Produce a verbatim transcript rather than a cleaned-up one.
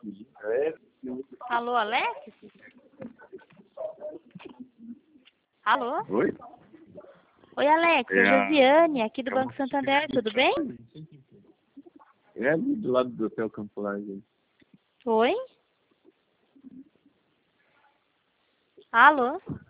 Alô, Alex? Alô? Oi? Oi, Alex, é É a... Josiane, aqui do é Banco uma- Santander, tudo bem? É ali do lado do Hotel Campo Largo. Oi? Alô?